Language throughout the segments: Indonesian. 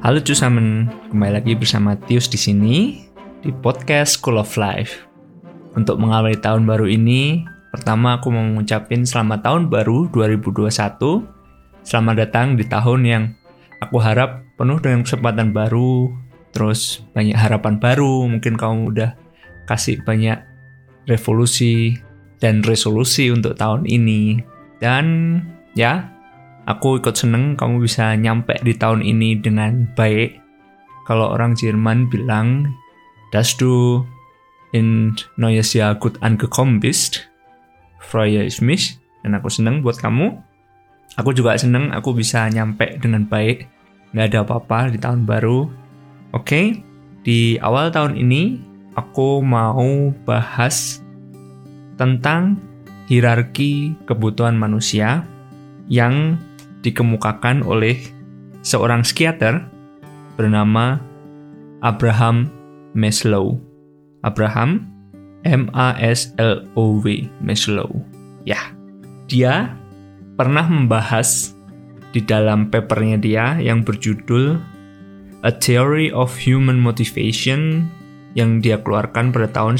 Halo Cusamen, kembali lagi bersama Tius di sini di podcast School of Life. Untuk mengawali tahun baru ini, pertama aku mau mengucapin selamat tahun baru 2021. Selamat datang di tahun yang aku harap penuh dengan kesempatan baru, terus banyak harapan baru. Mungkin kamu udah kasih banyak revolusi dan resolusi untuk tahun ini. Dan ya, aku ikut seneng kamu bisa nyampe di tahun ini dengan baik. Kalau orang Jerman bilang, dass du in neues Jahr gut angekommen bist, freue ich mich. Dan aku seneng buat kamu. Aku juga seneng aku bisa nyampe dengan baik. Nggak ada apa-apa di tahun baru. Oke, di awal tahun ini aku mau bahas tentang hierarki kebutuhan manusia yang dikemukakan oleh seorang psikiater bernama Abraham Maslow. Abraham M-A-S-L-O-W, Maslow. Ya, dia pernah membahas di dalam papernya dia yang berjudul A Theory of Human Motivation yang dia keluarkan pada tahun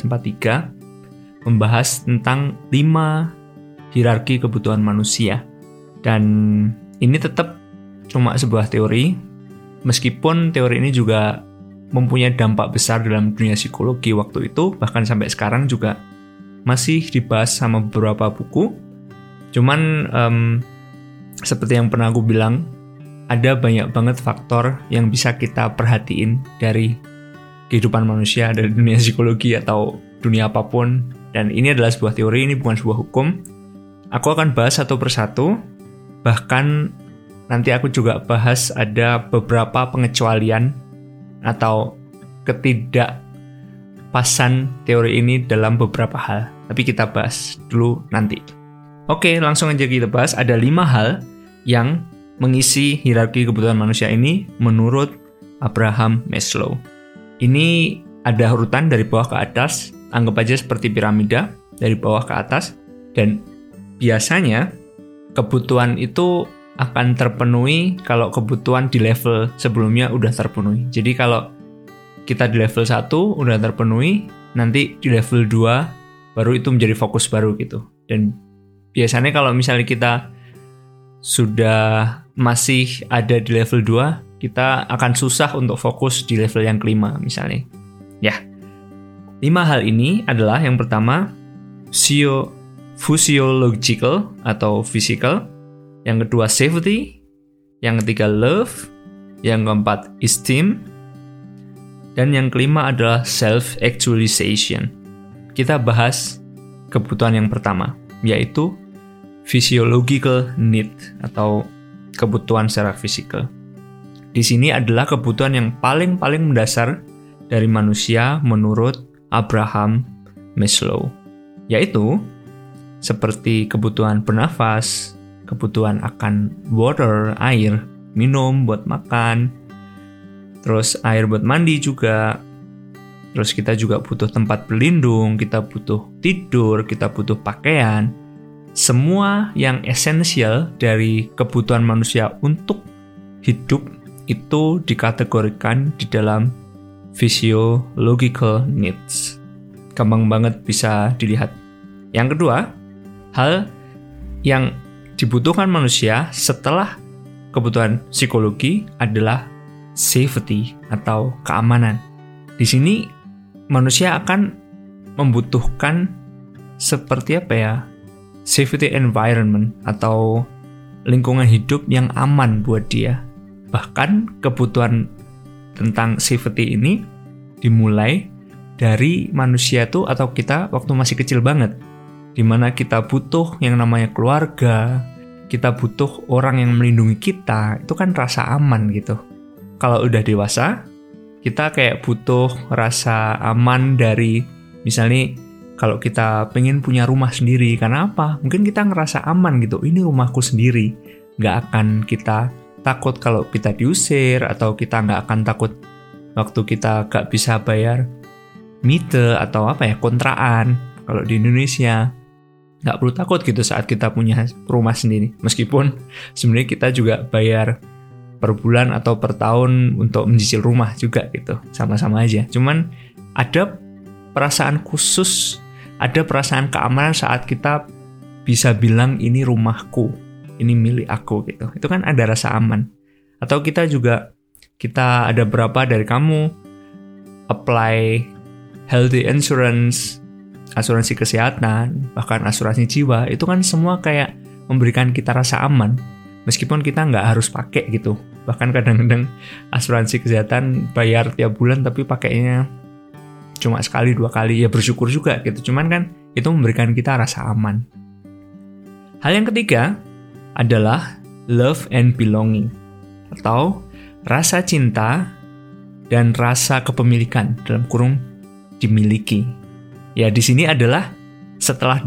1943, membahas tentang 5 hierarki kebutuhan manusia. Dan ini tetap cuma sebuah teori, meskipun teori ini juga mempunyai dampak besar dalam dunia psikologi waktu itu, bahkan sampai sekarang juga masih dibahas sama beberapa buku. Cuman seperti yang pernah aku bilang, ada banyak banget faktor yang bisa kita perhatiin dari kehidupan manusia, dari dunia psikologi atau dunia apapun. Dan ini adalah sebuah teori, ini bukan sebuah hukum. Aku akan bahas satu persatu. Bahkan nanti aku juga bahas ada beberapa pengecualian atau ketidakpasan teori ini dalam beberapa hal. Tapi kita bahas dulu nanti. Oke, langsung aja kita bahas. Ada 5 hal yang mengisi hierarki kebutuhan manusia ini menurut Abraham Maslow. Ini ada urutan dari bawah ke atas. Anggap aja seperti piramida, dari bawah ke atas. Dan biasanya kebutuhan itu akan terpenuhi kalau kebutuhan di level sebelumnya udah terpenuhi. Jadi kalau kita di level 1 udah terpenuhi, nanti di level 2 baru itu menjadi fokus baru gitu. Dan biasanya kalau misalnya kita sudah masih ada di level 2, kita akan susah untuk fokus di level yang kelima misalnya. Ya, 5 hal ini adalah yang pertama, physiological atau physical, yang kedua safety, yang ketiga love, yang keempat esteem, dan yang kelima adalah self-actualization. Kita bahas kebutuhan yang pertama, yaitu physiological need atau kebutuhan secara fisikal. Di sini adalah kebutuhan yang paling mendasar dari manusia menurut Abraham Maslow, yaitu seperti kebutuhan bernafas, kebutuhan akan water, air, minum buat makan, terus air buat mandi juga, terus kita juga butuh tempat berlindung, kita butuh tidur, kita butuh pakaian. Semua yang esensial dari kebutuhan manusia untuk hidup itu dikategorikan di dalam physiological needs. Gampang banget bisa dilihat. Yang kedua, hal yang dibutuhkan manusia setelah kebutuhan psikologi adalah safety atau keamanan. Di sini manusia akan membutuhkan seperti apa ya? Safety environment atau lingkungan hidup yang aman buat dia. Bahkan kebutuhan tentang safety ini dimulai dari manusia tuh atau kita waktu masih kecil banget. Di mana kita butuh yang namanya keluarga, kita butuh orang yang melindungi kita, itu kan rasa aman gitu. Kalau udah dewasa, kita kayak butuh rasa aman dari, misalnya kalau kita pengen punya rumah sendiri, karena apa? Mungkin kita ngerasa aman gitu, ini rumahku sendiri. Nggak akan kita takut kalau kita diusir, atau kita nggak akan takut waktu kita nggak bisa bayar miete atau kontraan. Kalau di Indonesia, nggak perlu takut gitu saat kita punya rumah sendiri. Meskipun sebenarnya kita juga bayar per bulan atau per tahun untuk mencicil rumah juga gitu, sama-sama aja. Cuman ada perasaan khusus, ada perasaan keamanan saat kita bisa bilang ini rumahku, ini milik aku gitu. Itu kan ada rasa aman. Atau kita ada berapa dari kamu apply healthy insurance, asuransi kesehatan, bahkan asuransi jiwa, itu kan semua kayak memberikan kita rasa aman. Meskipun kita nggak harus pakai gitu. Bahkan kadang-kadang asuransi kesehatan bayar tiap bulan tapi pakainya cuma sekali 2 kali, ya bersyukur juga gitu. Cuman kan itu memberikan kita rasa aman. Hal yang ketiga adalah love and belonging, atau rasa cinta dan rasa kepemilikan, dalam kurung dimiliki. Ya, di sini adalah setelah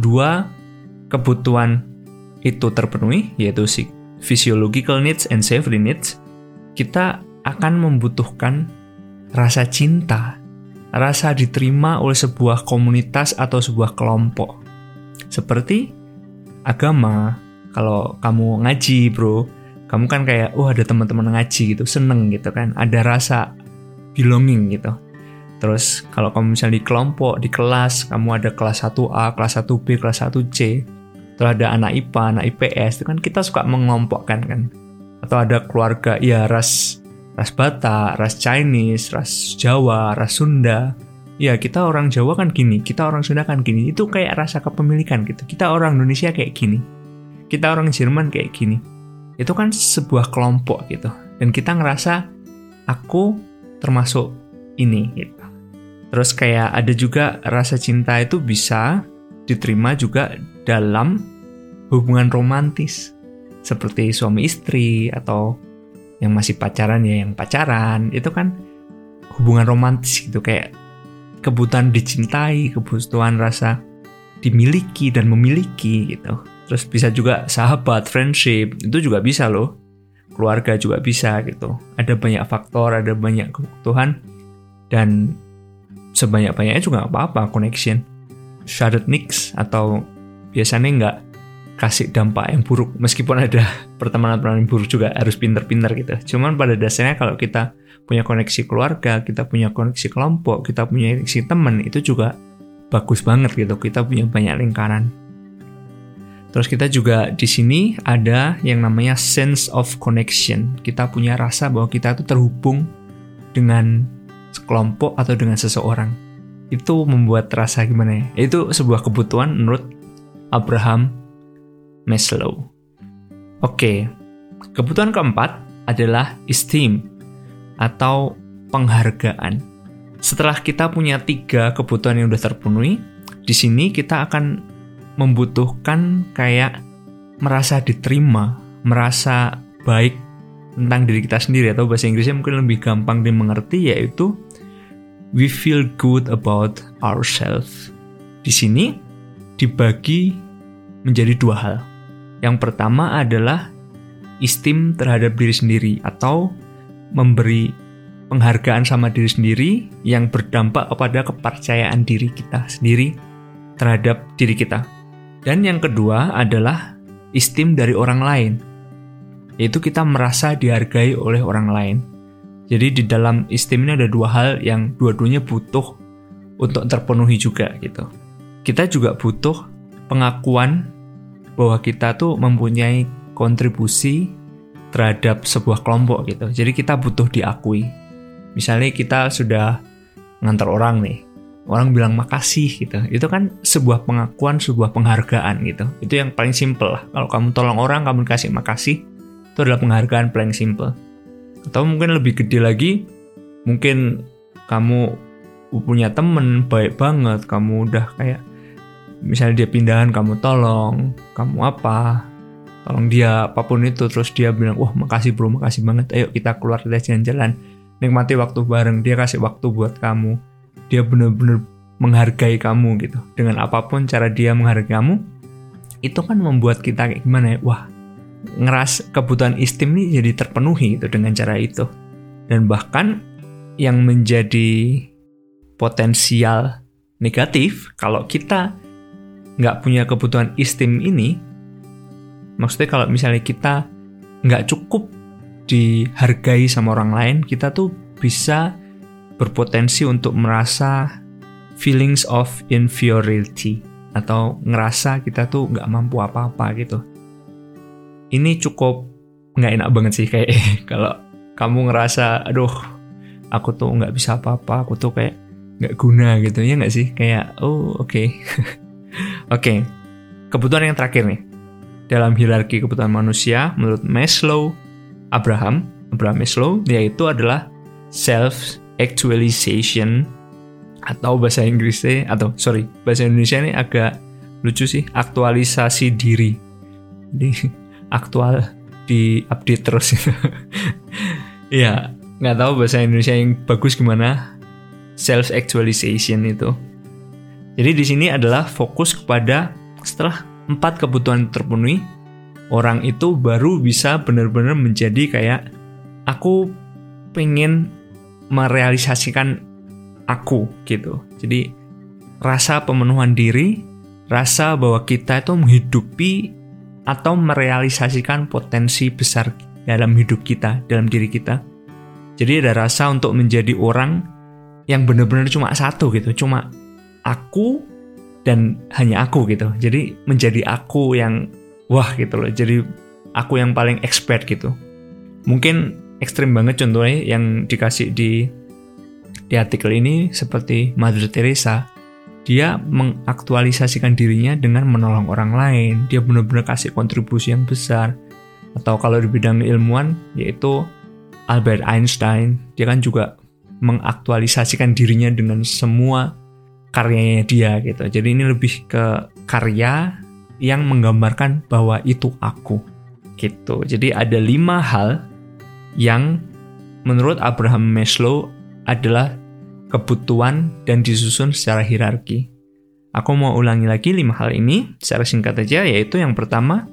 2 kebutuhan itu terpenuhi, yaitu physiological needs and safety needs, kita akan membutuhkan rasa cinta, rasa diterima oleh sebuah komunitas atau sebuah kelompok. Seperti agama, kalau kamu ngaji bro, kamu kan kayak, ada teman-teman ngaji gitu, seneng gitu kan, ada rasa belonging gitu. Terus kalau kamu misalnya di kelompok, di kelas, kamu ada kelas 1A, kelas 1B, kelas 1C, terus ada anak IPA, anak IPS, itu kan kita suka mengelompokkan kan. Atau ada keluarga, ya ras Batak, ras Chinese, ras Jawa, ras Sunda. Ya, kita orang Jawa kan gini, kita orang Sunda kan gini. Itu kayak rasa kepemilikan gitu. Kita orang Indonesia kayak gini. Kita orang Jerman kayak gini. Itu kan sebuah kelompok gitu. Dan kita ngerasa, aku termasuk ini gitu. Terus kayak ada juga rasa cinta itu bisa diterima juga dalam hubungan romantis. Seperti suami istri atau yang masih pacaran ya yang pacaran. Itu kan hubungan romantis gitu, kayak kebutuhan dicintai, kebutuhan rasa dimiliki dan memiliki gitu. Terus bisa juga sahabat, friendship, itu juga bisa loh. Keluarga juga bisa gitu. Ada banyak faktor, ada banyak kebutuhan, dan sebanyak-banyaknya juga gak apa-apa connection. Shattered mix atau biasanya nggak kasih dampak yang buruk. Meskipun ada pertemanan yang buruk juga harus pinter-pinter gitu. Cuman pada dasarnya kalau kita punya koneksi keluarga, kita punya koneksi kelompok, kita punya koneksi teman, itu juga bagus banget gitu. Kita punya banyak lingkaran. Terus kita juga di sini ada yang namanya sense of connection. Kita punya rasa bahwa kita itu terhubung dengan sekelompok atau dengan seseorang. Itu membuat rasa gimana ya? Itu sebuah kebutuhan menurut Abraham Maslow. Oke, kebutuhan keempat adalah esteem atau penghargaan. Setelah kita punya 3 kebutuhan yang sudah terpenuhi, di sini kita akan membutuhkan kayak merasa diterima, merasa baik tentang diri kita sendiri, atau bahasa Inggrisnya mungkin lebih gampang dimengerti, yaitu we feel good about ourselves. Di sini dibagi menjadi 2 hal. Yang pertama adalah esteem terhadap diri sendiri, atau memberi penghargaan sama diri sendiri yang berdampak kepada kepercayaan diri kita sendiri terhadap diri kita. Dan yang kedua adalah esteem dari orang lain, yaitu kita merasa dihargai oleh orang lain. Jadi di dalam esteem ini ada 2 hal yang dua-duanya butuh untuk terpenuhi juga gitu. Kita juga butuh pengakuan bahwa kita tuh mempunyai kontribusi terhadap sebuah kelompok gitu. Jadi kita butuh diakui. Misalnya kita sudah ngantar orang nih, orang bilang makasih gitu. Itu kan sebuah pengakuan, sebuah penghargaan gitu. Itu yang paling simple lah. Kalau kamu tolong orang, kamu kasih makasih, itu adalah penghargaan paling simple. Atau mungkin lebih gede lagi, mungkin kamu punya temen baik banget, kamu udah kayak misalnya dia pindahan, kamu tolong, kamu tolong dia apapun itu, terus dia bilang, wah makasih bro, makasih banget, ayo kita keluar, kita jalan-jalan, nikmati waktu bareng, dia kasih waktu buat kamu, dia benar-benar menghargai kamu gitu. Dengan apapun cara dia menghargai kamu, itu kan membuat kita kayak gimana ya, wah ngeras kebutuhan esteem ini jadi terpenuhi gitu dengan cara itu. Dan bahkan yang menjadi potensial negatif kalau kita nggak punya kebutuhan esteem ini, maksudnya kalau misalnya kita nggak cukup dihargai sama orang lain, kita tuh bisa berpotensi untuk merasa feelings of inferiority atau ngerasa kita tuh nggak mampu apa-apa gitu. Ini cukup nggak enak banget sih kayak kalau kamu ngerasa, aduh, aku tuh nggak bisa apa-apa, aku tuh kayak nggak guna gitu, ya nggak sih? Kayak, oh oke. Oke, kebutuhan yang terakhir nih. Dalam hierarki kebutuhan manusia, menurut Abraham Maslow, yaitu adalah self-actualization, atau bahasa Indonesia ini agak lucu sih, aktualisasi diri. Jadi aktual di-update terus. Ya, nggak tahu bahasa Indonesia yang bagus gimana. Self-actualization itu. Jadi di sini adalah fokus kepada setelah 4 kebutuhan terpenuhi, orang itu baru bisa benar-benar menjadi kayak, aku pengen merealisasikan aku gitu. Jadi rasa pemenuhan diri, rasa bahwa kita itu menghidupi atau merealisasikan potensi besar dalam hidup kita, dalam diri kita. Jadi ada rasa untuk menjadi orang yang benar-benar cuma satu gitu, cuma aku dan hanya aku gitu. Jadi menjadi aku yang wah gitu loh. Jadi aku yang paling expert gitu. Mungkin ekstrim banget contohnya yang dikasih di artikel ini seperti Mother Teresa. Dia mengaktualisasikan dirinya dengan menolong orang lain. Dia benar-benar kasih kontribusi yang besar. Atau kalau di bidang ilmuwan, yaitu Albert Einstein. Dia kan juga mengaktualisasikan dirinya dengan semua karyanya dia gitu. Jadi ini lebih ke karya yang menggambarkan bahwa itu aku gitu. Jadi ada 5 hal yang menurut Abraham Maslow adalah kebutuhan dan disusun secara hierarki. Aku mau ulangi lagi 5 hal ini secara singkat aja, yaitu yang pertama,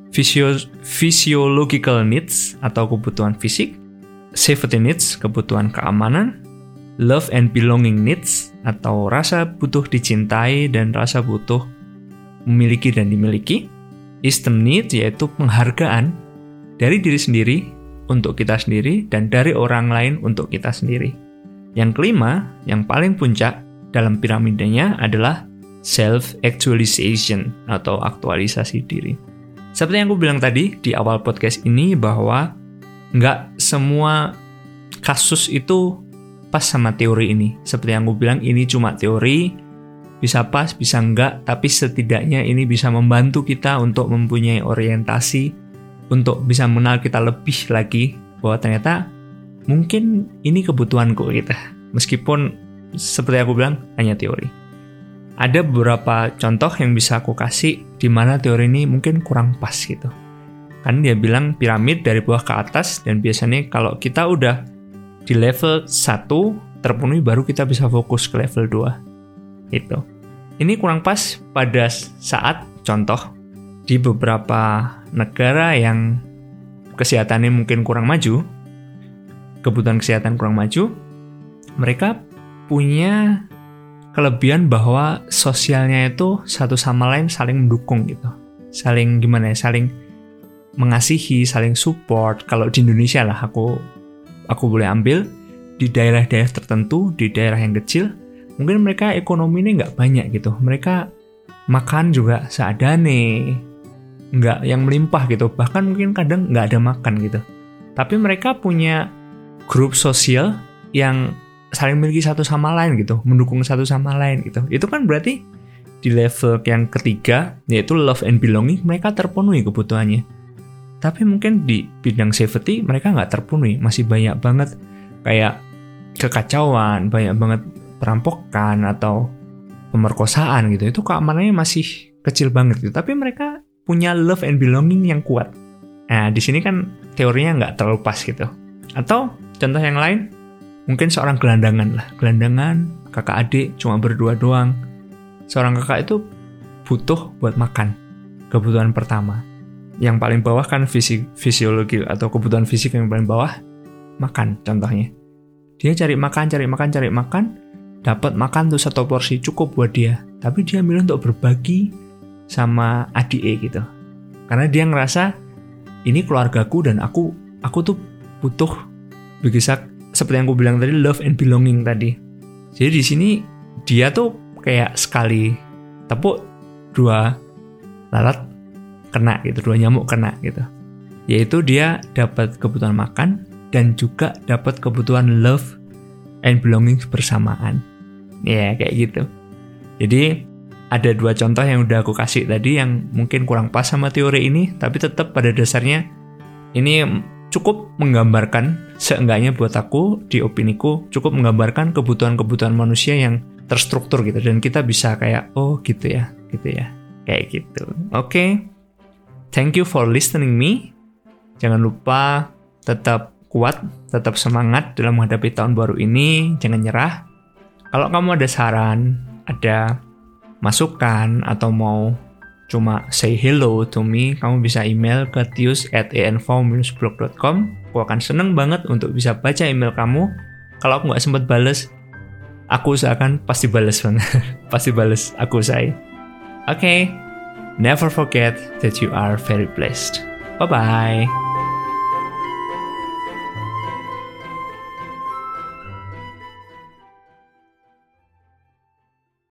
physiological needs atau kebutuhan fisik, safety needs, kebutuhan keamanan, love and belonging needs atau rasa butuh dicintai dan rasa butuh memiliki dan dimiliki, esteem needs yaitu penghargaan dari diri sendiri untuk kita sendiri dan dari orang lain untuk kita sendiri. Yang kelima, yang paling puncak dalam piramidanya adalah self-actualization atau aktualisasi diri. Seperti yang aku bilang tadi di awal podcast ini bahwa nggak semua kasus itu pas sama teori ini. Seperti yang aku bilang, ini cuma teori, bisa pas, bisa enggak, tapi setidaknya ini bisa membantu kita untuk mempunyai orientasi, untuk bisa mengenal kita lebih lagi bahwa ternyata mungkin ini kebutuhanku gitu. Meskipun seperti aku bilang hanya teori. Ada beberapa contoh yang bisa aku kasih di mana teori ini mungkin kurang pas gitu. Kan dia bilang piramid dari bawah ke atas, dan biasanya kalau kita udah di level 1 terpenuhi baru kita bisa fokus ke level 2 gitu. Ini kurang pas pada saat contoh di beberapa negara yang kesehatannya mungkin kurang maju, kebutuhan kesehatan kurang maju, mereka punya kelebihan bahwa sosialnya itu satu sama lain saling mendukung gitu. Saling saling mengasihi, saling support. Kalau di Indonesia lah aku boleh ambil di daerah-daerah tertentu, di daerah yang kecil, mungkin mereka ekonominya nggak banyak gitu. Mereka makan juga seadane, nggak yang melimpah gitu. Bahkan mungkin kadang nggak ada makan gitu. Tapi mereka punya grup sosial yang saling memiliki satu sama lain gitu, mendukung satu sama lain gitu. Itu kan berarti di level yang ketiga, yaitu love and belonging, mereka terpenuhi kebutuhannya. Tapi mungkin di bidang safety mereka nggak terpenuhi, masih banyak banget kayak kekacauan, banyak banget perampokan atau pemerkosaan gitu. Itu keamanannya masih kecil banget gitu. Tapi mereka punya love and belonging yang kuat. Nah, di sini kan teorinya nggak terlalu pas gitu. Atau contoh yang lain, mungkin seorang gelandangan lah. Gelandangan, kakak adik cuma berdua doang. Seorang kakak itu butuh buat makan. Kebutuhan pertama. Yang paling bawah kan fisiologi atau kebutuhan fisik yang paling bawah, makan contohnya. Dia cari makan, dapat makan tuh 1 porsi cukup buat dia. Tapi dia milih untuk berbagi sama adik gitu. Karena dia ngerasa ini keluargaku dan aku tuh butuh bisa seperti yang aku bilang tadi, love and belonging tadi. Jadi di sini dia tuh kayak sekali tepuk 2 lalat kena gitu, 2 nyamuk kena gitu. Yaitu dia dapat kebutuhan makan dan juga dapat kebutuhan love and belonging bersamaan. Ya, kayak gitu. Jadi ada 2 contoh yang udah aku kasih tadi yang mungkin kurang pas sama teori ini, tapi tetap pada dasarnya ini cukup menggambarkan, seenggaknya buat aku, di opiniku, cukup menggambarkan kebutuhan-kebutuhan manusia yang terstruktur gitu. Dan kita bisa kayak, oh gitu ya, kayak gitu. Oke. Thank you for listening me. Jangan lupa tetap kuat, tetap semangat dalam menghadapi tahun baru ini. Jangan nyerah. Kalau kamu ada saran, ada masukan, atau mau cuma say hello to me, kamu bisa email ke tius@enfo-blog.com. Aku akan seneng banget untuk bisa baca email kamu. Kalau aku nggak sempat bales, aku usahakan pasti bales banget. Pasti bales, aku usahain. Oke. Never forget that you are very blessed. Bye-bye.